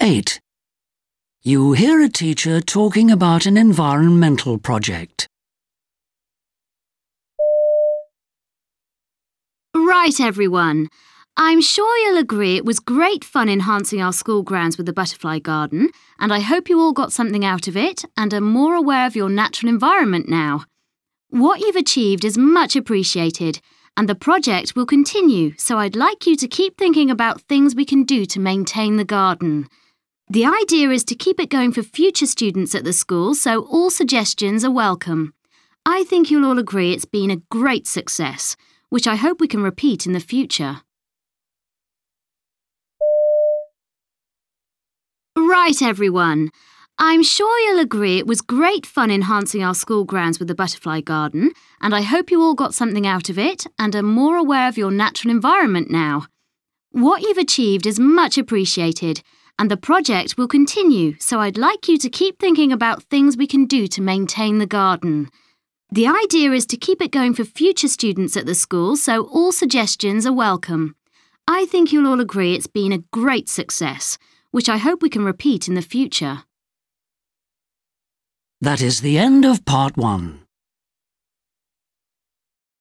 8. You hear a teacher talking about an environmental project. Right, everyone. I'm sure you'll agree it was great fun enhancing our school grounds with the butterfly garden, and I hope you all got something out of it and are more aware of your natural environment now. What you've achieved is much appreciated, and the project will continue, so I'd like you to keep thinking about things we can do to maintain the garden. The idea is to keep it going for future students at the school, so all suggestions are welcome. I think you'll all agree it's been a great success, which I hope we can repeat in the future. Right, everyone. I'm sure you'll agree it was great fun enhancing our school grounds with the butterfly garden, and I hope you all got something out of it and are more aware of your natural environment now. What you've achieved is much appreciated, and the project will continue, so I'd like you to keep thinking about things we can do to maintain the garden. The idea is to keep it going for future students at the school, so all suggestions are welcome. I think you'll all agree it's been a great success, which I hope we can repeat in the future. That is the end of part 1.